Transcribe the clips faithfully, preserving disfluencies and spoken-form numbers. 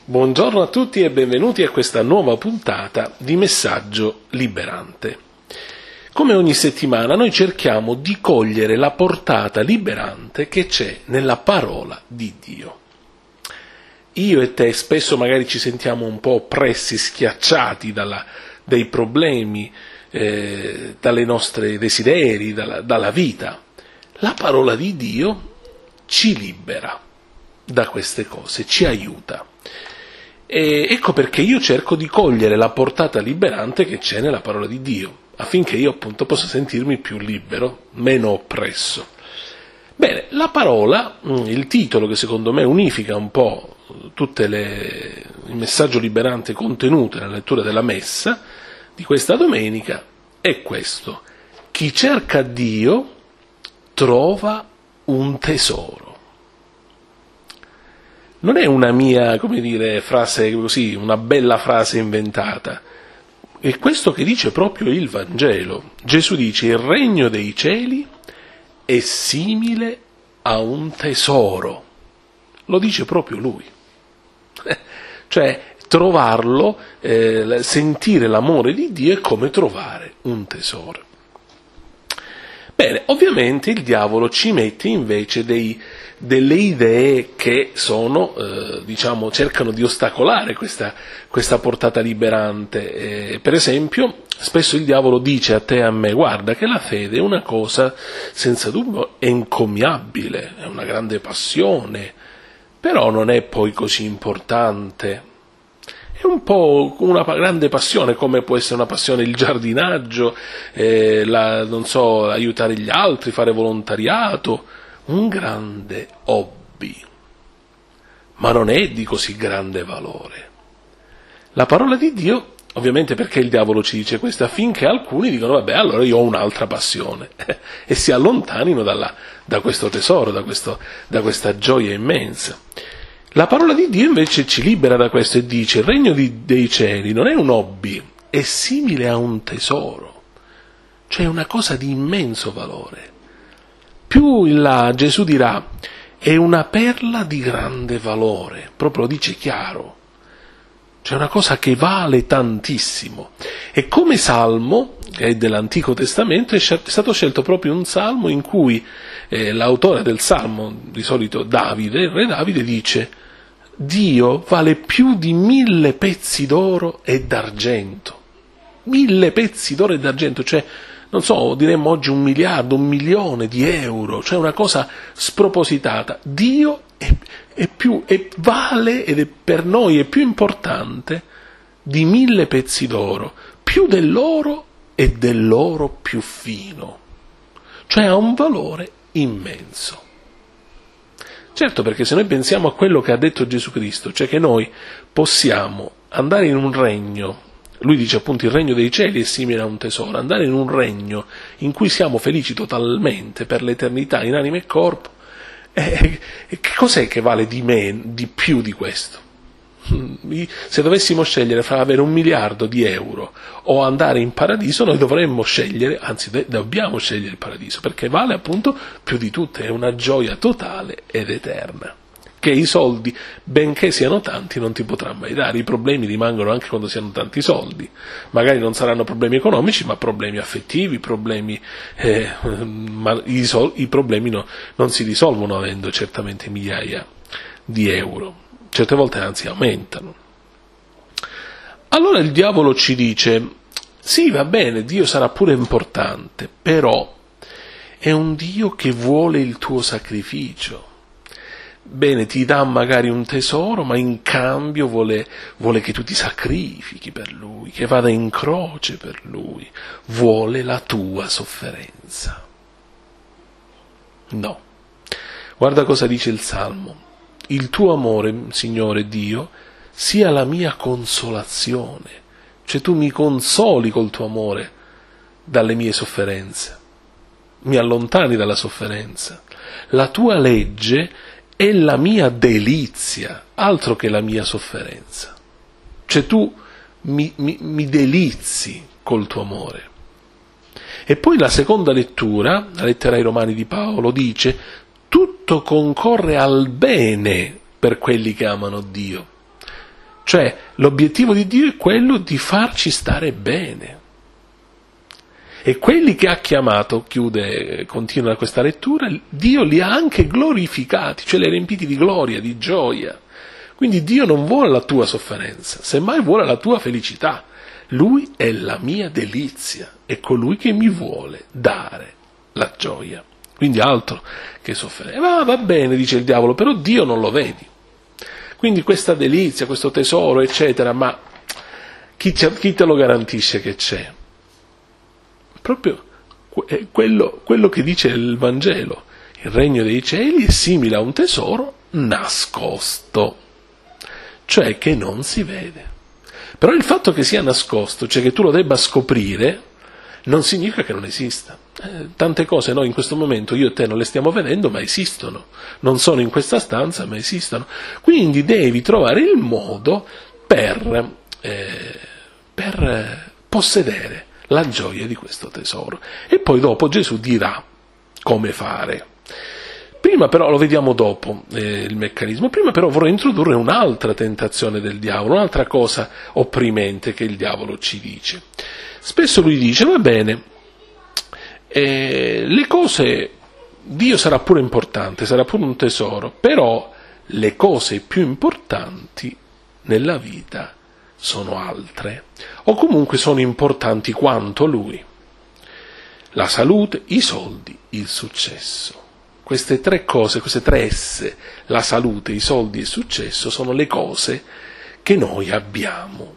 Buongiorno a tutti e benvenuti a questa nuova puntata di Messaggio Liberante. Come ogni settimana noi cerchiamo di cogliere la portata liberante che c'è nella parola di Dio. Io e te spesso magari ci sentiamo un po' oppressi, schiacciati dalla, dai problemi, eh, dalle nostre desideri, dalla, dalla vita. La parola di Dio ci libera da queste cose, ci aiuta. E ecco perché io cerco di cogliere la portata liberante che c'è nella parola di Dio, affinché io appunto possa sentirmi più libero, meno oppresso. Bene, la parola, il titolo che secondo me unifica un po' tutte le, il messaggio liberante contenuto nella lettura della messa di questa domenica, è questo: chi cerca Dio trova un tesoro. Non è una mia, come dire, frase così, una bella frase inventata. È questo che dice proprio il Vangelo. Gesù dice: il regno dei cieli è simile a un tesoro. Lo dice proprio lui. Cioè, trovarlo, eh, sentire l'amore di Dio è come trovare un tesoro. Bene, ovviamente il diavolo ci mette invece dei, delle idee che sono, eh, diciamo, cercano di ostacolare questa, questa portata liberante. Eh, per esempio, spesso il diavolo dice a te e a me: guarda che la fede è una cosa senza dubbio encomiabile, è una grande passione, però non è poi così importante. È un po' una grande passione, come può essere una passione il giardinaggio, eh, la, non so, aiutare gli altri, fare volontariato, un grande hobby, ma non è di così grande valore. La parola di Dio, ovviamente, perché il diavolo ci dice questo? Affinché alcuni dicono: vabbè, allora io ho un'altra passione, e si allontanino dalla, da questo tesoro, da, questo, da questa gioia immensa. La parola di Dio invece ci libera da questo e dice: il regno di, dei cieli non è un hobby, è simile a un tesoro, cioè una cosa di immenso valore. Più in là Gesù dirà: è una perla di grande valore, proprio lo dice chiaro, cioè una cosa che vale tantissimo. E come salmo, che è dell'Antico Testamento, è stato scelto proprio un salmo in cui eh, l'autore del salmo, di solito Davide, il re Davide, dice: Dio vale più di mille pezzi d'oro e d'argento. Mille pezzi d'oro e d'argento, cioè, non so, diremmo oggi un miliardo, un milione di euro, cioè una cosa spropositata. Dio è, è più, è, vale ed è per noi è più importante di mille pezzi d'oro, più dell'oro e dell'oro più fino, cioè ha un valore immenso. Certo, perché se noi pensiamo a quello che ha detto Gesù Cristo, cioè che noi possiamo andare in un regno, lui dice appunto il regno dei cieli è simile a un tesoro, andare in un regno in cui siamo felici totalmente per l'eternità in anima e corpo, eh, che cos'è che vale di me, di più di questo? Se dovessimo scegliere fra avere un miliardo di euro o andare in paradiso, noi dovremmo scegliere, anzi dobbiamo scegliere il paradiso, perché vale appunto più di tutto, è una gioia totale ed eterna, che i soldi, benché siano tanti, non ti potranno mai dare. I problemi rimangono anche quando si hanno tanti soldi, magari non saranno problemi economici, ma problemi affettivi, problemi, eh, ma i, sol- i problemi no, non si risolvono avendo certamente migliaia di euro. Certe volte anzi aumentano. Allora il diavolo ci dice: sì, va bene, Dio sarà pure importante, però è un Dio che vuole il tuo sacrificio. Bene, ti dà magari un tesoro, ma in cambio vuole, vuole che tu ti sacrifichi per Lui, che vada in croce per Lui, vuole la tua sofferenza. No. Guarda cosa dice il Salmo: il tuo amore, Signore Dio, sia la mia consolazione, cioè tu mi consoli col tuo amore dalle mie sofferenze, mi allontani dalla sofferenza. La tua legge è la mia delizia, altro che la mia sofferenza. Cioè tu mi, mi, mi delizi col tuo amore. E poi la seconda lettura, la lettera ai Romani di Paolo, dice: tutto concorre al bene per quelli che amano Dio. Cioè, l'obiettivo di Dio è quello di farci stare bene. E quelli che ha chiamato, chiude, continua questa lettura, Dio li ha anche glorificati, cioè li ha riempiti di gloria, di gioia. Quindi Dio non vuole la tua sofferenza, semmai vuole la tua felicità. Lui è la mia delizia, è colui che mi vuole dare la gioia. Quindi altro che sofferenza. Ma va bene, dice il diavolo, però Dio non lo vedi. Quindi questa delizia, questo tesoro, eccetera, ma chi, chi te lo garantisce che c'è? Proprio quello, quello che dice il Vangelo. Il regno dei cieli è simile a un tesoro nascosto, cioè che non si vede. Però il fatto che sia nascosto, cioè che tu lo debba scoprire, non significa che non esista. Eh, tante cose noi in questo momento, io e te, non le stiamo vedendo, ma esistono. Non sono in questa stanza, ma esistono. Quindi devi trovare il modo per, eh, per possedere la gioia di questo tesoro. E poi dopo Gesù dirà come fare. Prima però, lo vediamo dopo eh, il meccanismo, prima però vorrei introdurre un'altra tentazione del diavolo, un'altra cosa opprimente che il diavolo ci dice. Spesso lui dice, va bene, eh, le cose, Dio sarà pure importante, sarà pure un tesoro, però le cose più importanti nella vita sono altre, o comunque sono importanti quanto lui. La salute, i soldi, il successo. Queste tre cose, queste tre S, la salute, i soldi e il successo, sono le cose che noi abbiamo.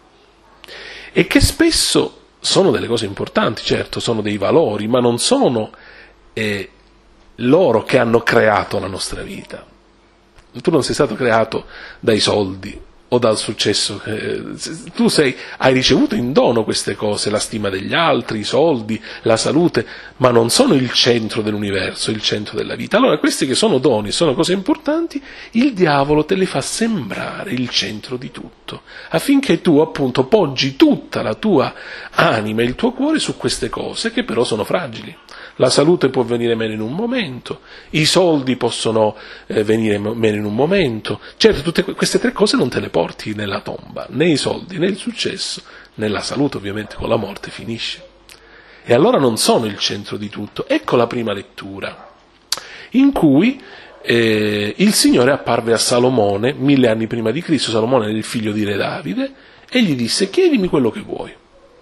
E che spesso sono delle cose importanti, certo, sono dei valori, ma non sono eh, loro che hanno creato la nostra vita. Tu non sei stato creato dai soldi o dal successo, tu sei, hai ricevuto in dono queste cose, la stima degli altri, i soldi, la salute, ma non sono il centro dell'universo, il centro della vita. Allora questi che sono doni, sono cose importanti, il diavolo te le fa sembrare il centro di tutto, affinché tu appunto poggi tutta la tua anima e il tuo cuore su queste cose che però sono fragili. La salute può venire meno in un momento, i soldi possono eh, venire meno in un momento. Certo, tutte queste tre cose non te le porti nella tomba, né i soldi, né il successo, né la salute, ovviamente con la morte finisce. E allora non sono il centro di tutto. Ecco la prima lettura, in cui eh, il Signore apparve a Salomone, mille anni prima di Cristo. Salomone era il figlio di re Davide, e gli disse, chiedimi quello che vuoi.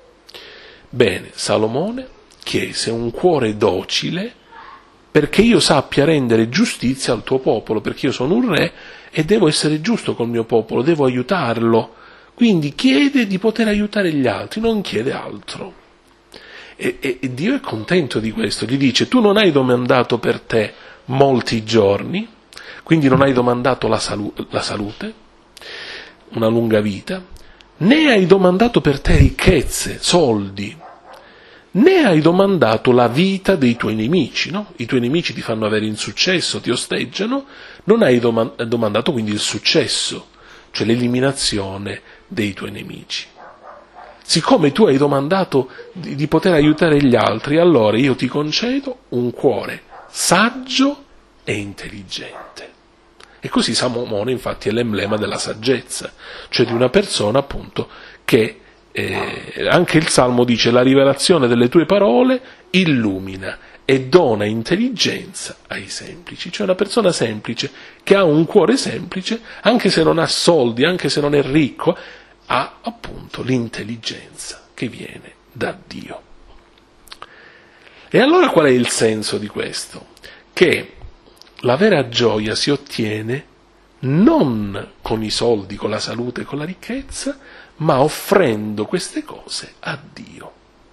Bene, Salomone chiese un cuore docile perché io sappia rendere giustizia al tuo popolo, perché io sono un re e devo essere giusto col mio popolo, devo aiutarlo. Quindi chiede di poter aiutare gli altri, non chiede altro. E, e, e Dio è contento di questo, gli dice, tu non hai domandato per te molti giorni, quindi non hai domandato la, salu- la salute, una lunga vita, né hai domandato per te ricchezze, soldi, né hai domandato la vita dei tuoi nemici, no? I tuoi nemici ti fanno avere insuccesso, ti osteggiano, non hai doma- domandato quindi il successo, cioè l'eliminazione dei tuoi nemici. Siccome tu hai domandato di, di poter aiutare gli altri, allora io ti concedo un cuore saggio e intelligente. E così Salomone infatti è l'emblema della saggezza, cioè di una persona appunto che Eh, anche il Salmo dice, la rivelazione delle tue parole illumina e dona intelligenza ai semplici, cioè una persona semplice che ha un cuore semplice, anche se non ha soldi, anche se non è ricco, ha appunto l'intelligenza che viene da Dio. E allora qual è il senso di questo? Che la vera gioia si ottiene non con i soldi, con la salute, con la ricchezza, ma offrendo queste cose a Dio,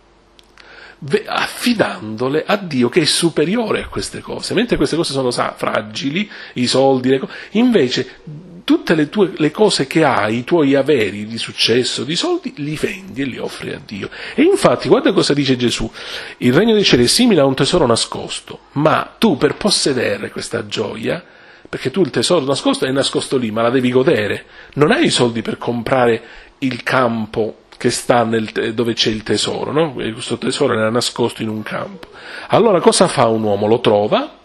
affidandole a Dio che è superiore a queste cose. Mentre queste cose sono fragili, i soldi, le co- invece tutte le tue le cose che hai, i tuoi averi di successo, di soldi, li vendi e li offri a Dio. E infatti guarda cosa dice Gesù: il regno dei cieli è simile a un tesoro nascosto, ma tu per possedere questa gioia, perché tu il tesoro nascosto è nascosto lì, ma la devi godere, non hai i soldi per comprare il campo che sta nel, dove c'è il tesoro, no? Questo tesoro era nascosto in un campo. Allora cosa fa un uomo? Lo trova,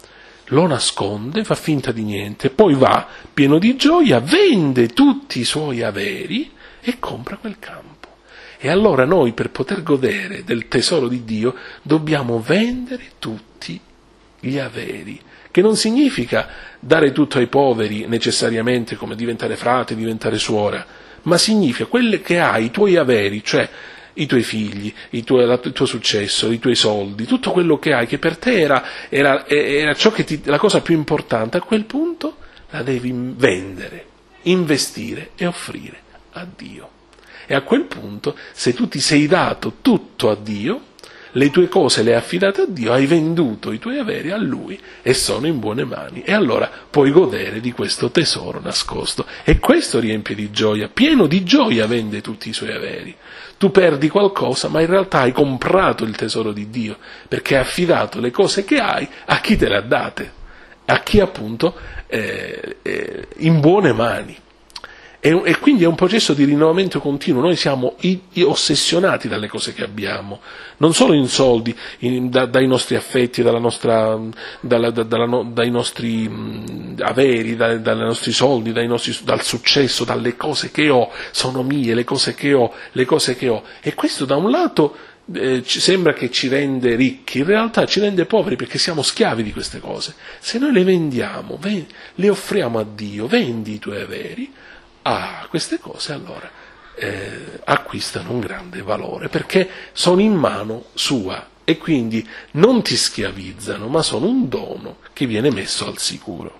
lo nasconde, fa finta di niente, poi va, pieno di gioia, vende tutti i suoi averi e compra quel campo. E allora noi, per poter godere del tesoro di Dio, dobbiamo vendere tutti gli averi, che non significa dare tutto ai poveri necessariamente, come diventare frate, diventare suora, ma significa quelle che hai, i tuoi averi, cioè i tuoi figli, il tuo, il tuo successo, i tuoi soldi, tutto quello che hai, che per te era, era, era ciò che ti, la cosa più importante, a quel punto la devi vendere, investire e offrire a Dio. E a quel punto, se tu ti sei dato tutto a Dio, le tue cose le hai affidate a Dio, hai venduto i tuoi averi a Lui e sono in buone mani. E allora puoi godere di questo tesoro nascosto. E questo riempie di gioia, pieno di gioia vende tutti i suoi averi. Tu perdi qualcosa, ma in realtà hai comprato il tesoro di Dio, perché hai affidato le cose che hai a chi te le ha date, a chi appunto è, è in buone mani. E, e quindi è un processo di rinnovamento continuo. Noi siamo i, i ossessionati dalle cose che abbiamo, non solo in soldi, in, da, dai nostri affetti, dalla nostra, dalla, da, dalla, dai nostri mh, averi, da, dai nostri soldi, dai nostri, dal successo, dalle cose che ho, sono mie, le cose che ho, le cose che ho. E questo da un lato eh, ci sembra che ci rende ricchi, in realtà ci rende poveri, perché siamo schiavi di queste cose. Se noi le vendiamo, ven- le offriamo a Dio, vendi i tuoi averi, ah, queste cose allora eh, acquistano un grande valore, perché sono in mano sua e quindi non ti schiavizzano, ma sono un dono che viene messo al sicuro.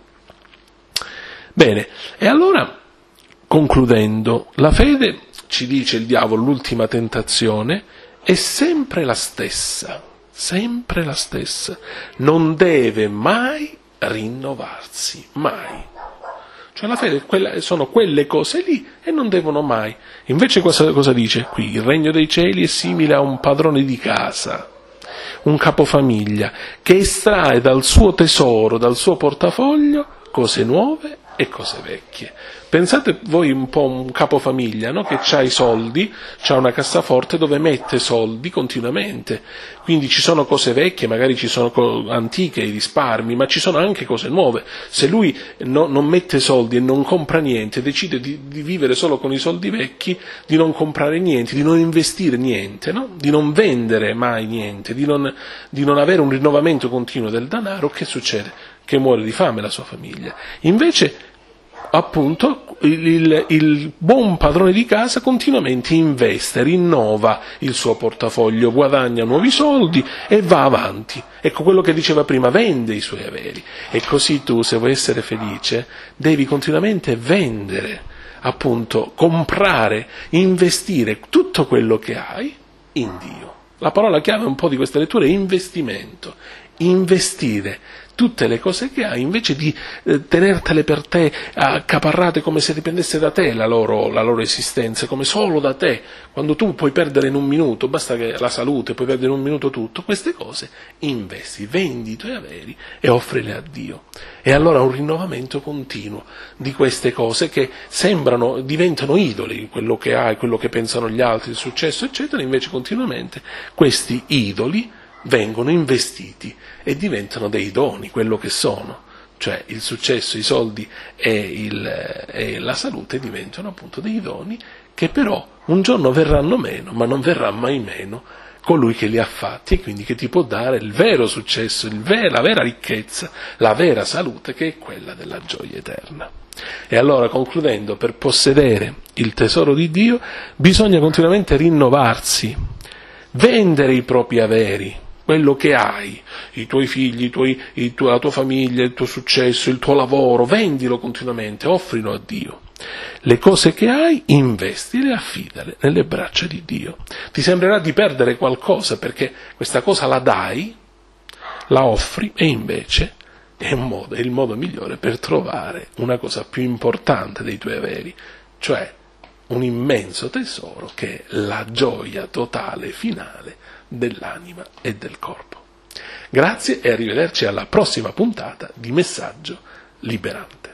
Bene, e allora, concludendo, la fede, ci dice il diavolo, l'ultima tentazione, è sempre la stessa, sempre la stessa, non deve mai rinnovarsi, mai. Cioè la fede quella, sono quelle cose lì e non devono mai. Invece cosa, cosa dice qui? Il regno dei cieli è simile a un padrone di casa, un capofamiglia, che estrae dal suo tesoro, dal suo portafoglio, cose nuove e cose vecchie. Pensate voi un po' un capofamiglia, no? Che ha i soldi, c'ha una cassaforte dove mette soldi continuamente, quindi ci sono cose vecchie, magari ci sono co- antiche, i risparmi, ma ci sono anche cose nuove. Se lui no, non mette soldi e non compra niente, decide di, di vivere solo con i soldi vecchi, di non comprare niente, di non investire niente, no? Di non vendere mai niente, di non, di non avere un rinnovamento continuo del denaro, che succede? Che muore di fame la sua famiglia. Invece, appunto, il, il, il buon padrone di casa continuamente investe, rinnova il suo portafoglio, guadagna nuovi soldi e va avanti. Ecco quello che diceva prima, vende i suoi averi. E così tu, se vuoi essere felice, devi continuamente vendere, appunto, comprare, investire tutto quello che hai in Dio. La parola chiave un po' di questa lettura è investimento, investire tutte le cose che hai, invece di eh, tenertele per te accaparrate come se dipendesse da te la loro, la loro esistenza, come solo da te, quando tu puoi perdere in un minuto, basta che la salute, puoi perdere in un minuto tutto, queste cose investi, vendi i tuoi averi e offrili a Dio. E allora un rinnovamento continuo di queste cose che sembrano, diventano idoli, quello che hai, quello che pensano gli altri, il successo, eccetera, invece continuamente questi idoli vengono investiti e diventano dei doni, quello che sono, cioè il successo, i soldi e, il, e la salute diventano appunto dei doni che però un giorno verranno meno, ma non verrà mai meno colui che li ha fatti e quindi che ti può dare il vero successo, il ver- la vera ricchezza, la vera salute, che è quella della gioia eterna. E allora, concludendo, per possedere il tesoro di Dio bisogna continuamente rinnovarsi, vendere i propri averi, quello che hai, i tuoi figli, i tuoi, i tu, la tua famiglia, il tuo successo, il tuo lavoro, vendilo continuamente, offrilo a Dio. Le cose che hai, investile e affidale nelle braccia di Dio. Ti sembrerà di perdere qualcosa perché questa cosa la dai, la offri, e invece è, un modo, è il modo migliore per trovare una cosa più importante dei tuoi averi, cioè un immenso tesoro che è la gioia totale finale dell'anima e del corpo. Grazie e arrivederci alla prossima puntata di Messaggio Liberante.